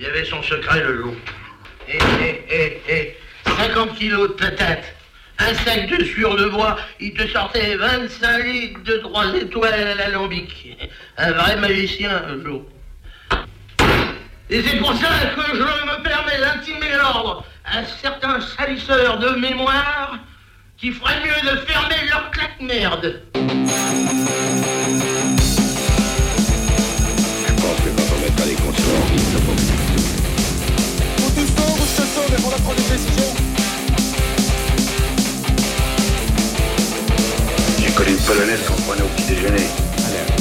Il avait son secret, le loup. 50 kilos de patates, un sac de sueur de bois, il te sortait 25 litres de 3 étoiles à l'alambic. Un vrai magicien, le loup. Et c'est pour ça que je me permets d'intimer l'ordre à certains salisseurs de mémoire qui feraient mieux de fermer leur claque-merde. Je pense que quand on mettra les comptes sur orbite, ça va beaucoup plus tôt. Ou tu sors ou je te sors, mais pour la prendre des décisions. J'ai connu une polonaise qu'on prenait au petit déjeuner. Alerte.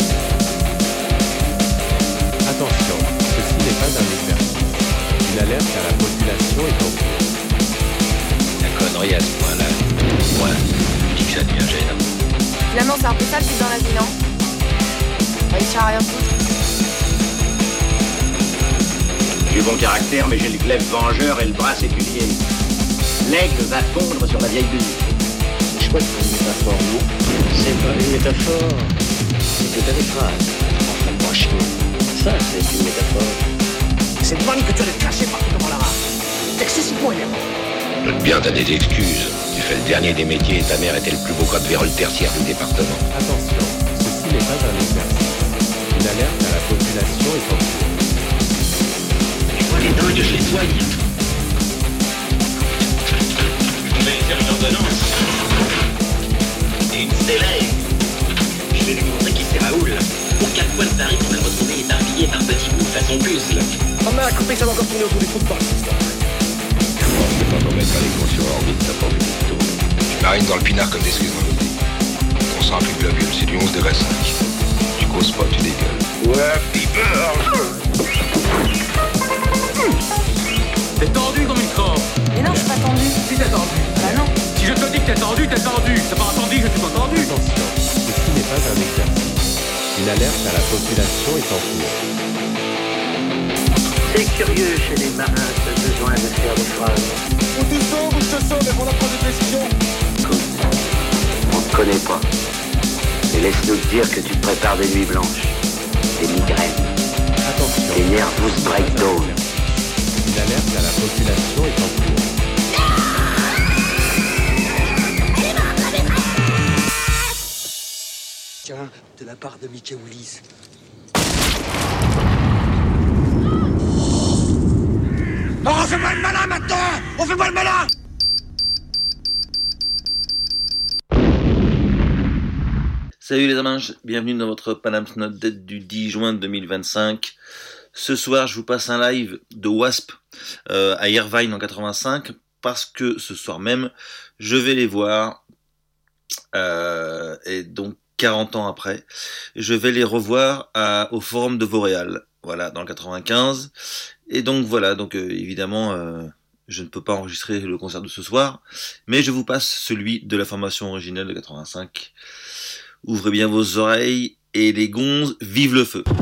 Attention, ceci n'est pas un exercice. Une alerte à la population est en cours. La connerie à ce point-là. Moi, je dis que ça devient gênant. Finalement, c'est un peu ça le but dans la vie, non? Réussir à rien foutre. J'ai bon caractère, mais j'ai le glaive vengeur et le bras séculier. L'aigle va fondre sur la vieille bulle. C'est chouette comme métaphore, non? C'est pas une métaphore. C'est que t'as des phrases. Enfin, moi, chier. Ça, c'est une métaphore. C'est une vanne que tu allais cracher partout devant la race. C'est excessivement énervant. Note bien, t'as des excuses. Tu fais le dernier des métiers et ta mère était le plus beau code vérole tertiaire du département. Attention, ceci n'est pas un exercice. Une alerte à la population est en cours. Je vois les dingues, je les soigne. On va faire une ordonnance. Et une célèbre. Je vais lui montrer qui c'est Raoul. Pour 4 fois de Paris, on va le retrouver éparpillé par petits bouts façon puzzle. Maman a coupé, ça va encore tourner autour du trou de balle. Je pense que quand on mettra les comptes sur orbite, ça va beaucoup plus tôt. Je marine dans le pinard comme des Suisses dans l'eau. On sent un plus globule, c'est du 11 degrés 5. Tu causes pas, tu dégueules. Ouais, piper. T'es tendu comme une corde. Mais non, je suis pas tendue. Si t'es tendu. Bah non. Si je te dis que t'es tendu, t'es tendu. T'as pas entendu, je suis pas tendu. Attention, ceci n'est pas un exercice. Une alerte à la population est en cours. C'est curieux chez les marins, ce besoin de faire des phrases. Ou tu sors ou je te sors, mais pour la prendre des décisions. Écoute, on te connaît pas. Et laisse-nous te dire que tu te prépares des nuits blanches, des migraines, Attention, des nervous breakdowns. une alerte à la population est en cours. Tiens, de la part de Mickey Willis. Oh, on fait pas le malin maintenant! On fait pas le malin! Salut les amanches, bienvenue dans votre Panam's Not Dead du 10 juin 2025. Ce soir, je vous passe un live de Wasp à Irvine en 85 parce que ce soir même, je vais les voir et donc 40 ans après, je vais les revoir au Forum de Vauréal, voilà, dans le 95. Et donc voilà, donc évidemment, je ne peux pas enregistrer le concert de ce soir, mais je vous passe celui de la formation originelle de 85. Ouvrez bien vos oreilles et les gonzes, vive le feu!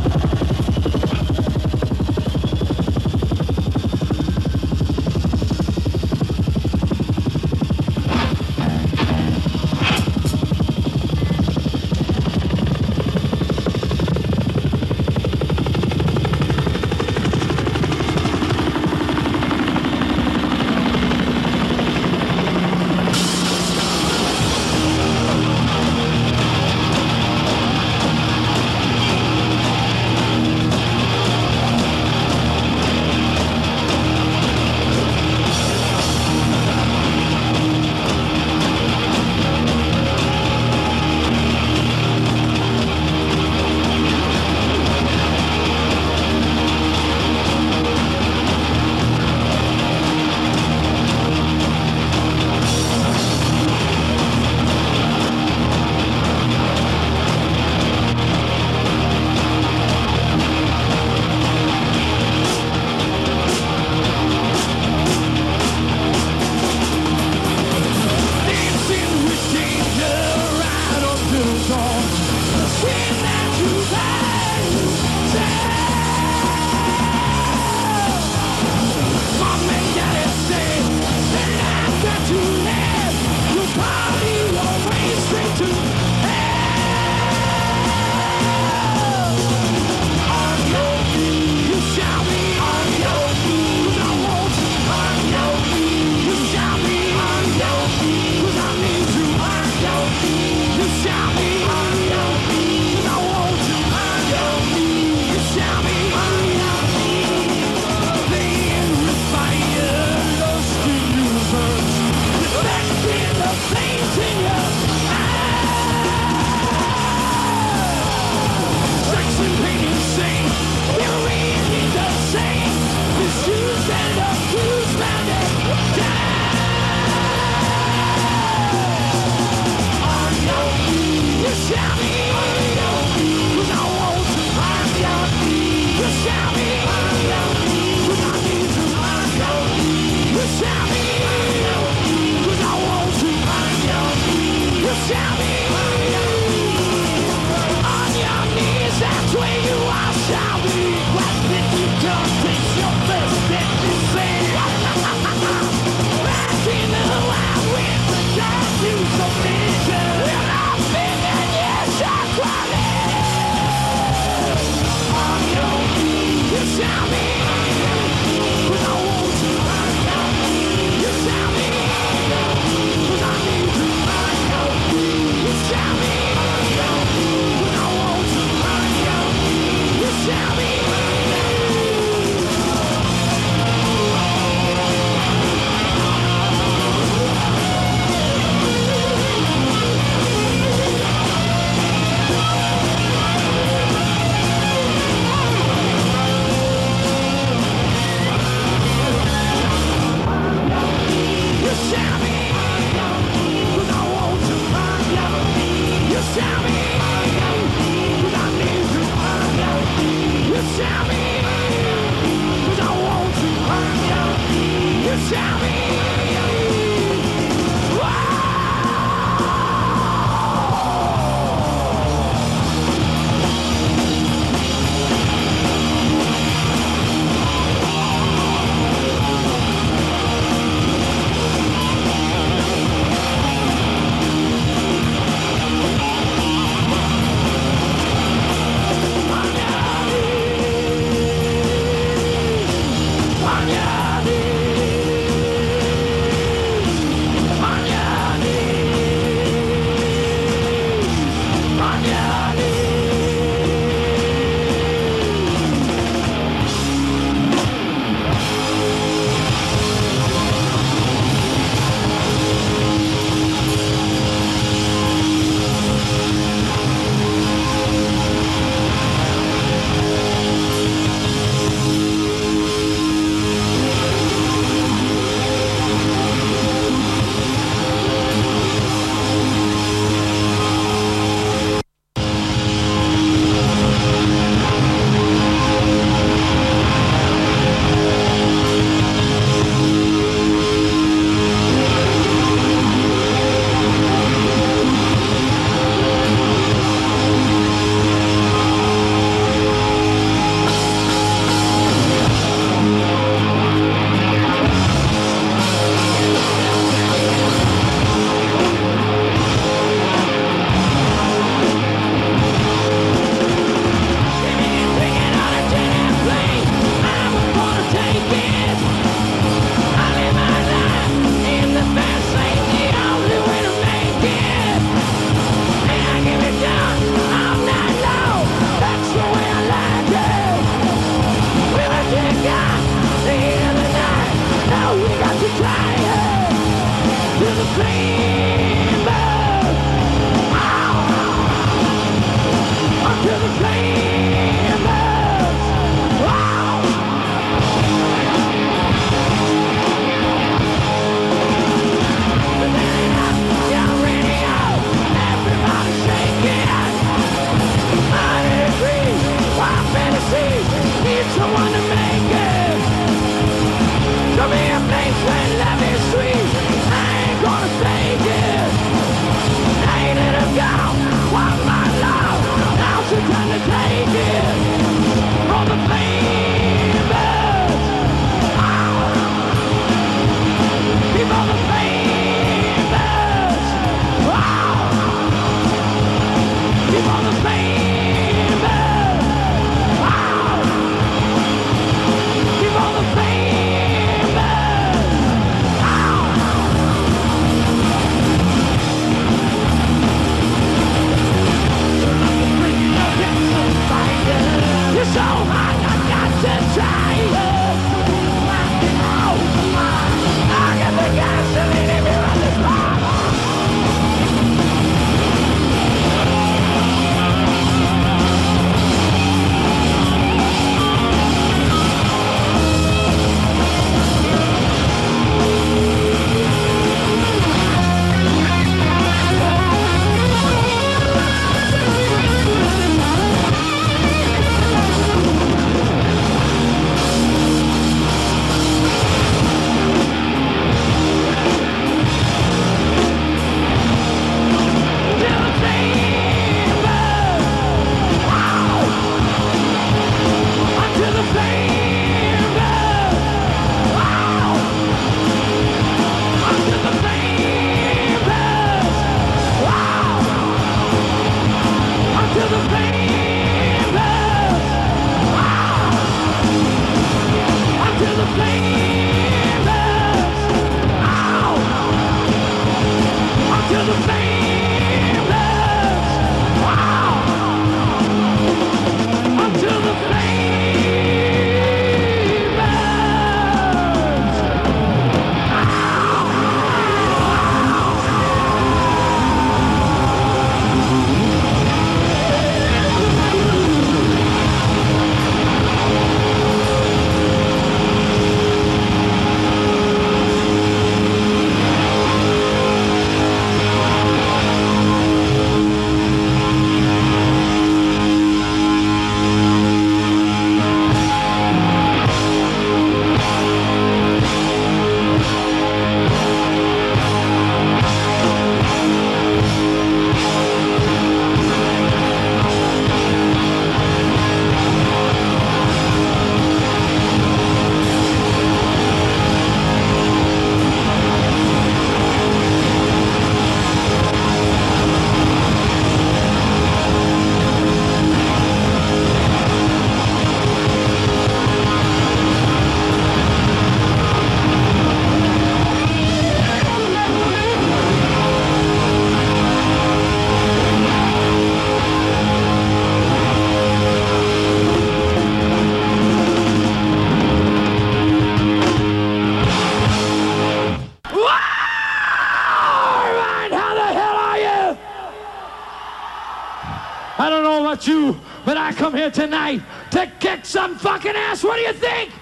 here tonight to kick some fucking ass. What do you think?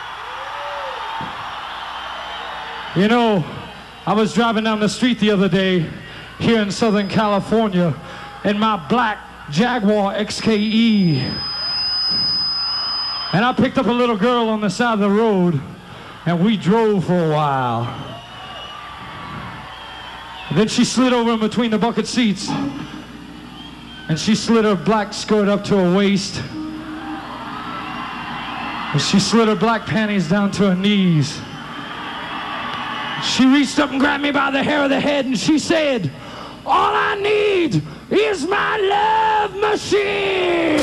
You know, I was driving down the street the other day here in Southern California in my black Jaguar XKE. And I picked up a little girl on the side of the road and we drove for a while. And then she slid over in between the bucket seats and she slid her black skirt up to her waist. And she slid her black panties down to her knees. She reached up and grabbed me by the hair of the head and she said, "All I need is my love machine."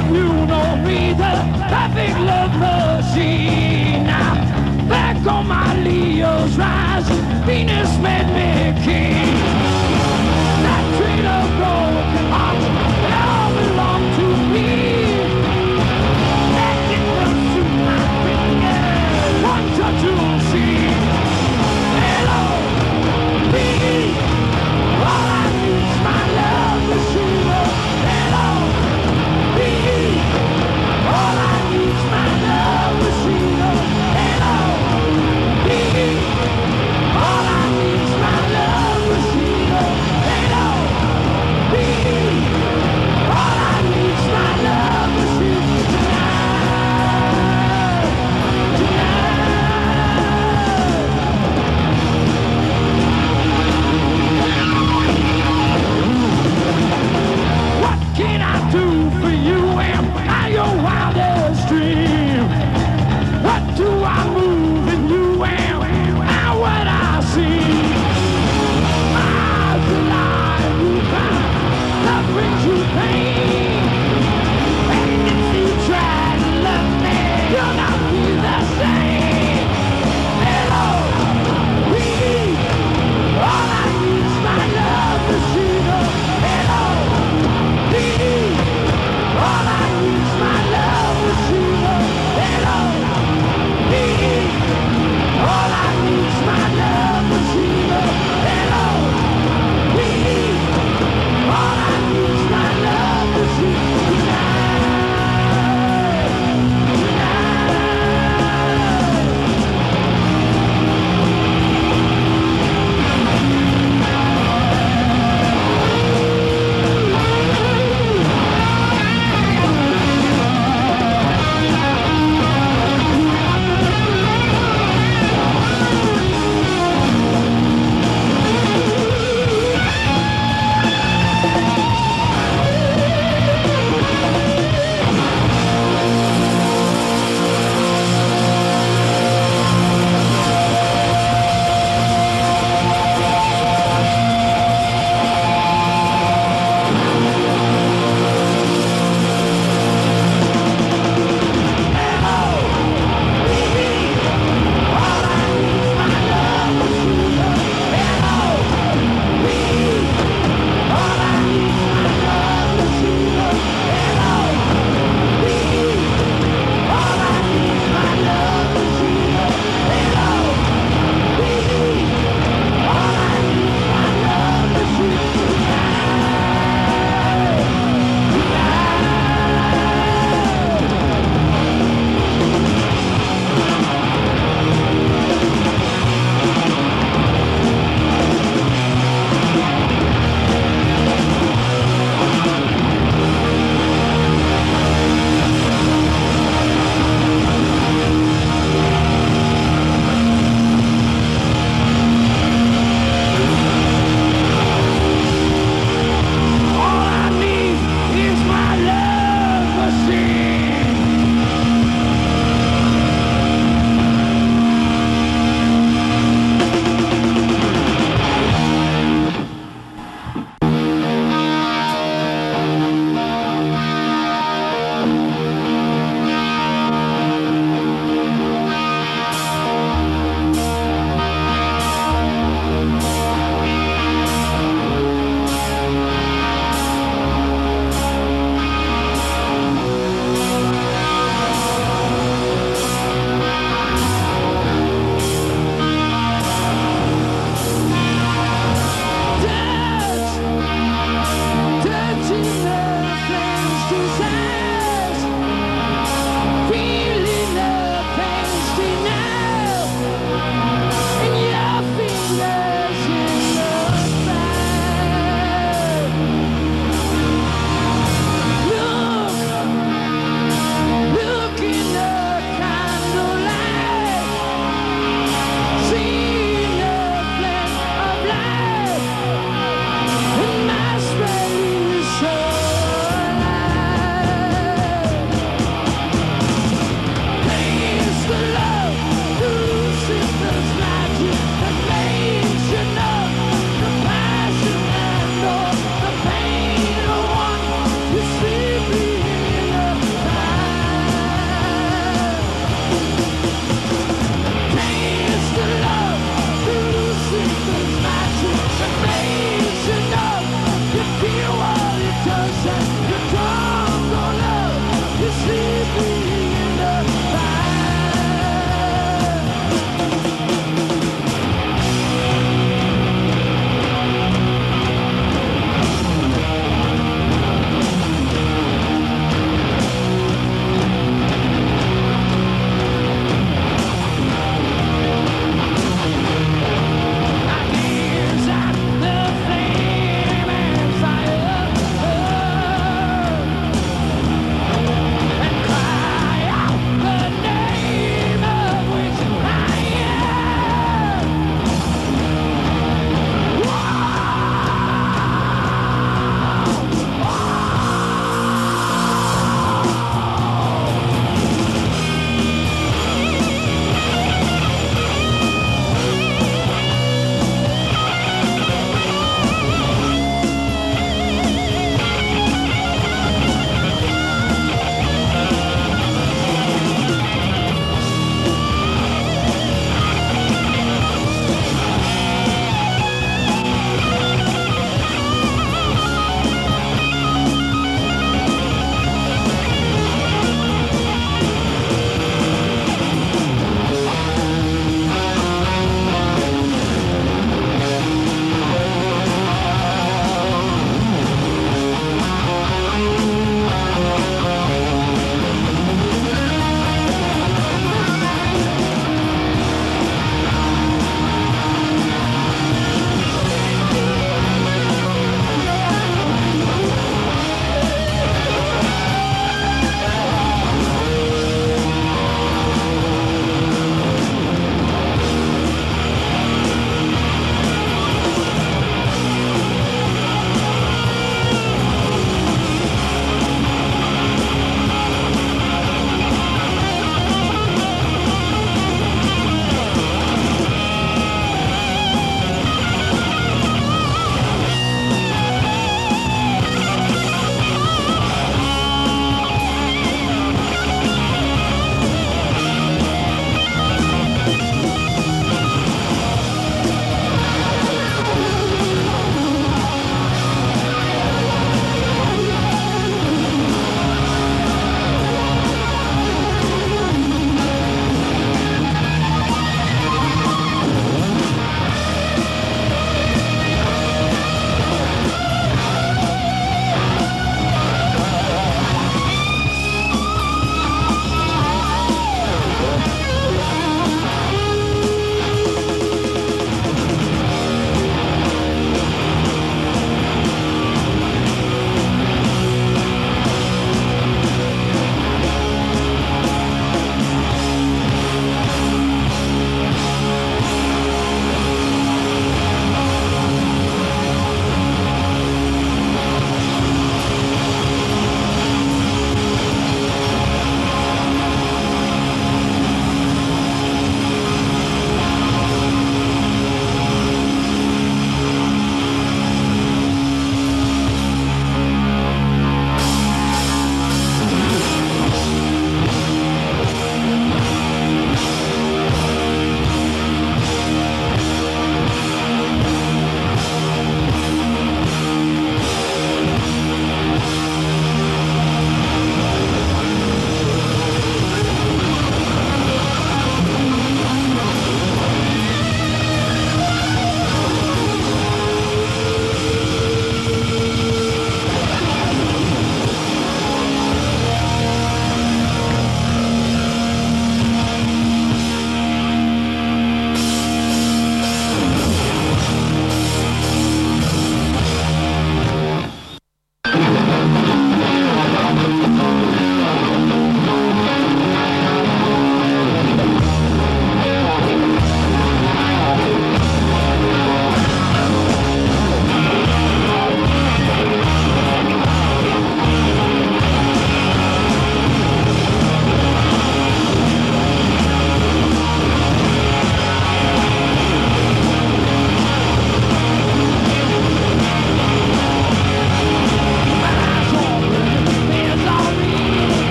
Perfect love machine. Now back on my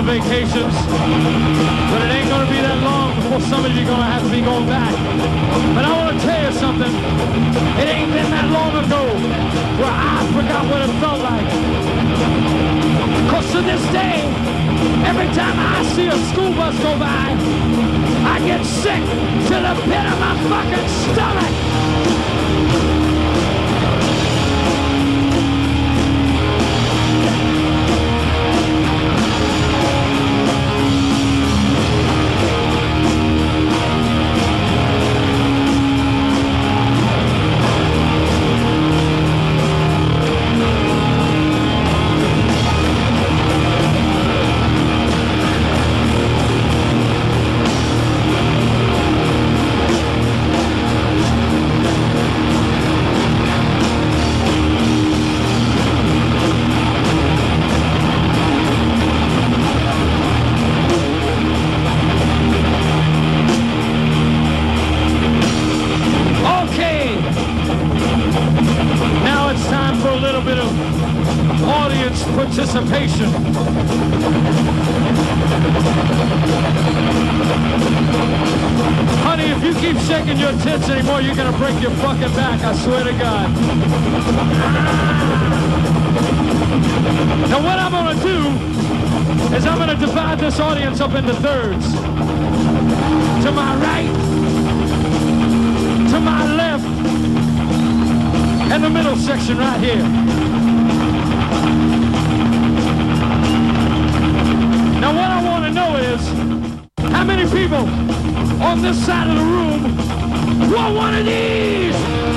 vacations, but it ain't gonna be that long before some of you are gonna have to be going back. But I wanna tell you something, it ain't been that long ago where I forgot what it felt like. Cause to this day, every time I see a school bus go by, I get sick to the pit of my fucking stomach. Participation. Honey, if you keep shaking your tits anymore, you're gonna break your fucking back, I swear to God. Now what I'm gonna do is I'm gonna divide this audience up into thirds. To my right, to my left, and the middle section right here. Now what I want to know is, how many people on this side of the room want one of these?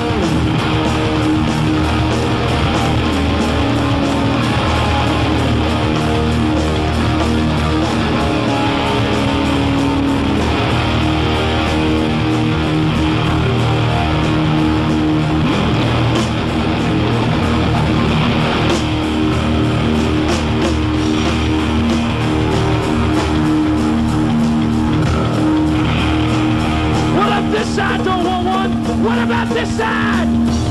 What about this side?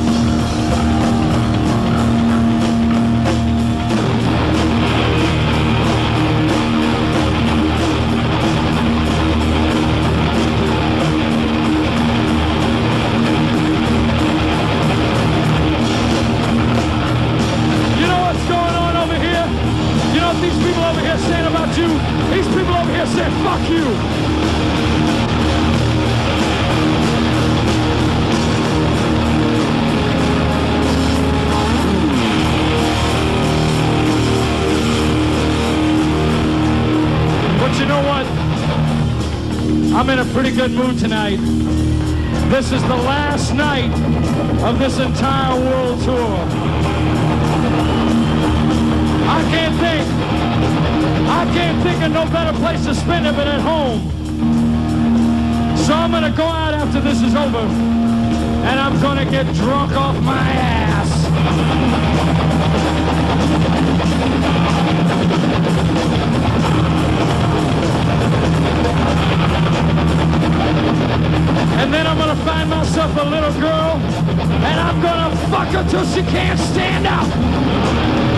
You know what's going on over here? You know what these people over here saying about you? These people over here saying, fuck you. You know what? I'm in a pretty good mood tonight. This is the last night of this entire world tour. I can't think of no better place to spend it but at home. So I'm gonna go out after this is over and I'm gonna get drunk off my ass. And then I'm gonna find myself a little girl, and I'm gonna fuck her till she can't stand up.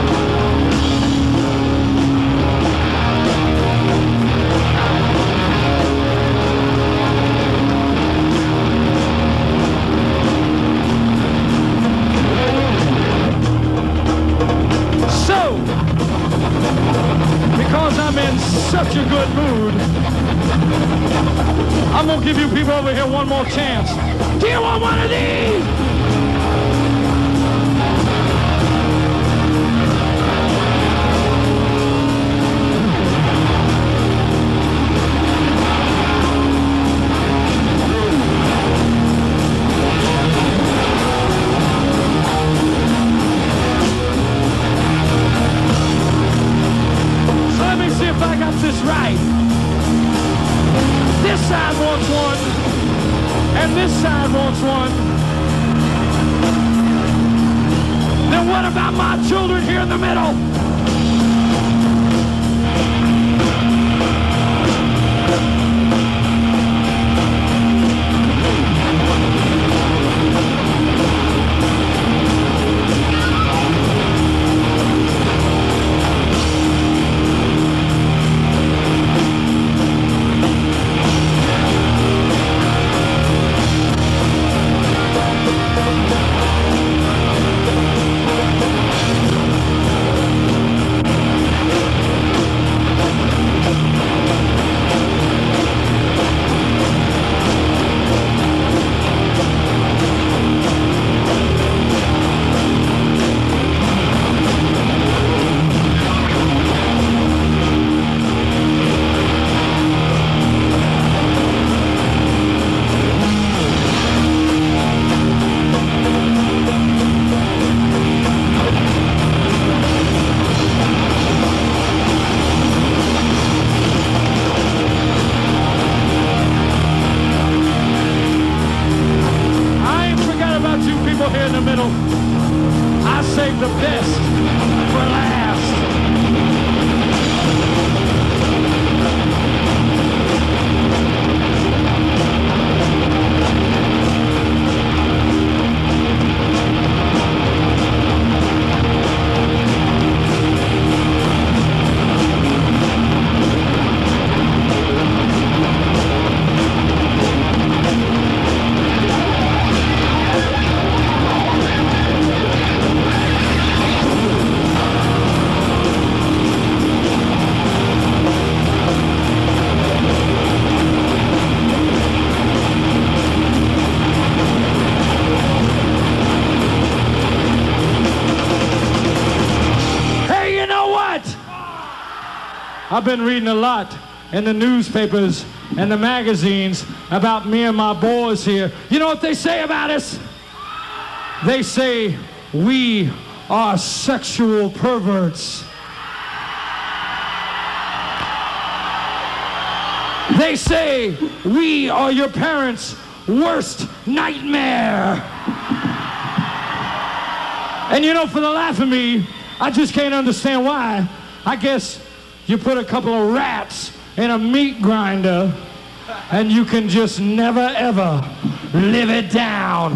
So, because I'm in such a good mood, I'm gonna give you people over here one more chance. Do you want one of these? So let me see if I got this right. This side wants one, and this side wants one. Then what about my children here in the middle? best for last. I've been reading a lot in the newspapers and the magazines about me and my boys here. You know what they say about us? They say we are sexual perverts. They say we are your parents' worst nightmare. And you know, for the life of me, I just can't understand why. I guess you put a couple of rats in a meat grinder and you can just never ever live it down.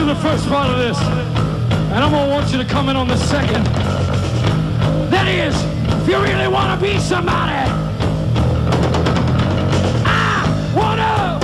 the first part of this, and I'm gonna want you to come in on the second. That is, if you really wanna be somebody, I wanna.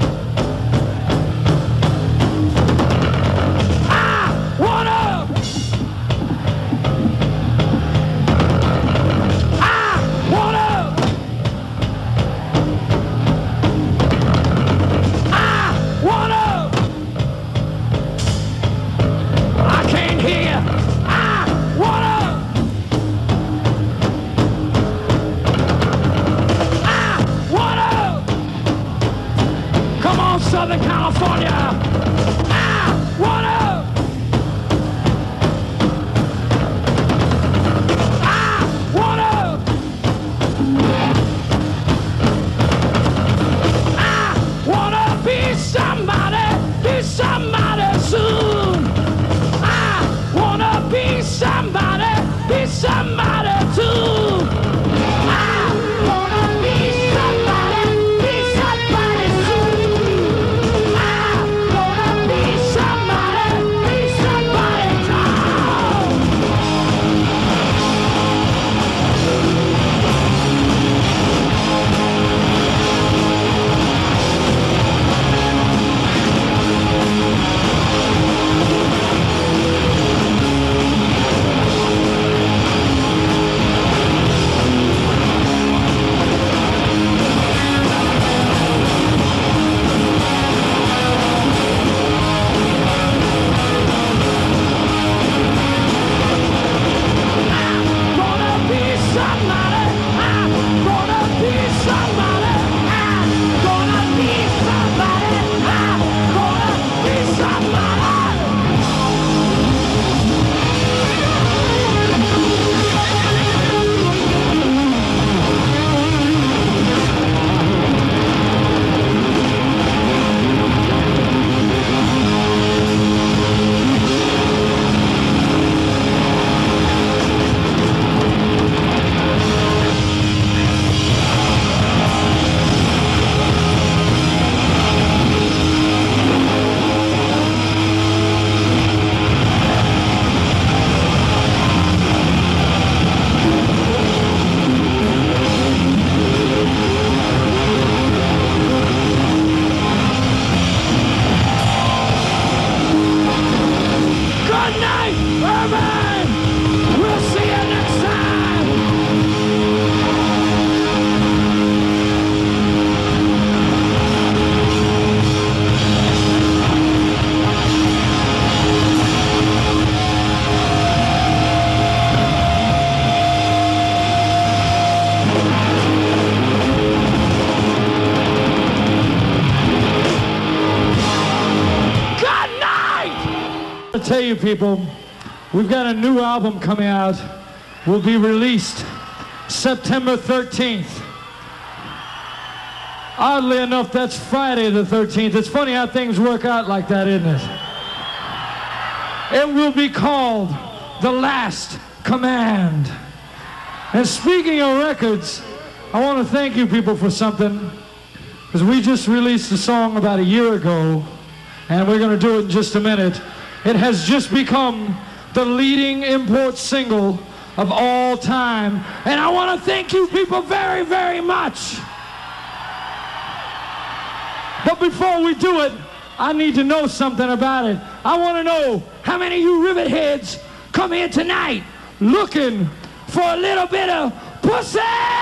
Southern California, I wanna. I wanna. I wanna be somebody soon. I wanna be somebody too. Tell you people, we've got a new album coming out. Will be released September 13th. Oddly enough, that's Friday the 13th. It's funny how things work out like that, isn't it? It will be called The Last Command. And speaking of records, I want to thank you people for something, because we just released a song about a year ago, and we're going to do it in just a minute. It has just become the leading import single of all time. And I want to thank you people very, very much. But before we do it, I need to know something about it. I want to know how many of you rivet heads come here tonight looking for a little bit of pussy.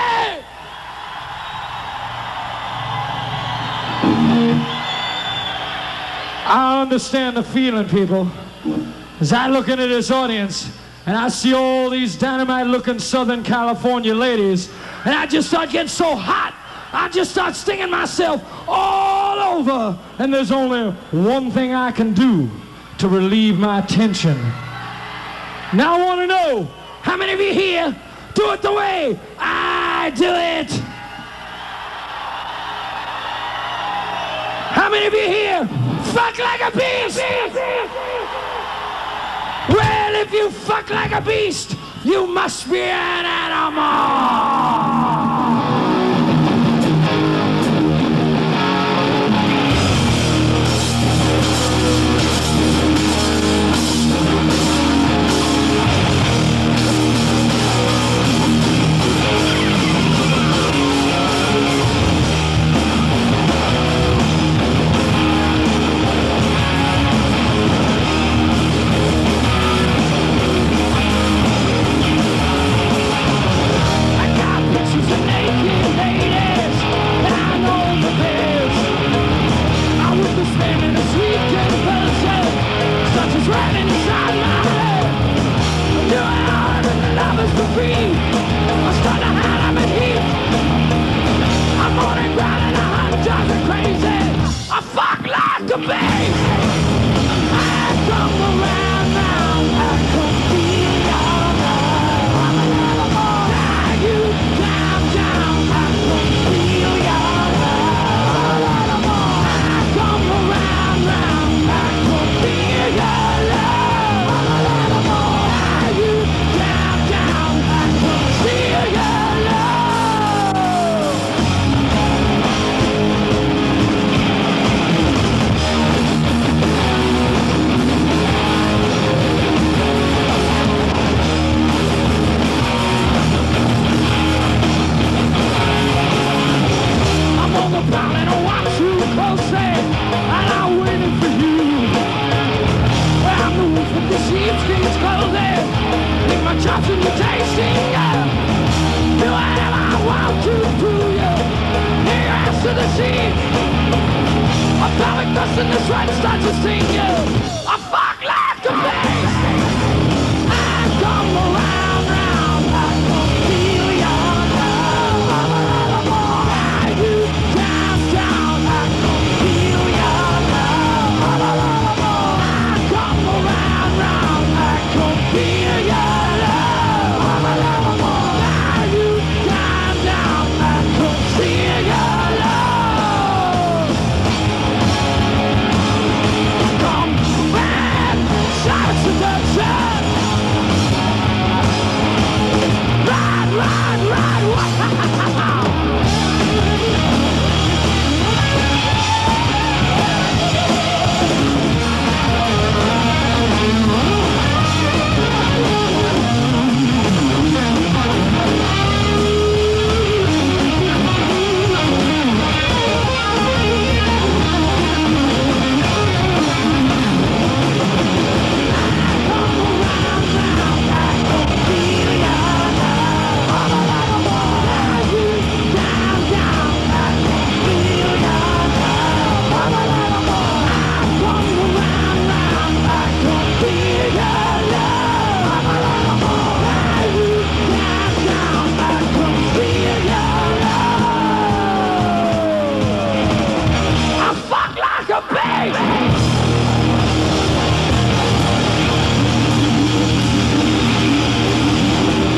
I understand the feeling, people. As I look into this audience and I see all these dynamite-looking Southern California ladies, and I just start getting so hot, I just start stinging myself all over. And there's only one thing I can do to relieve my tension. Now I want to know, how many of you here do it the way I do it? How many of you here fuck like a beast? Well, if you fuck like a beast, you must be an animal. closely, and I'm waiting for you. Well, I'm the wolf with the sheepskin's clothing, with my chops and the tasting, do whatever I want to you. Here answer the sheep. Atomic dust and the sweat starts to sting,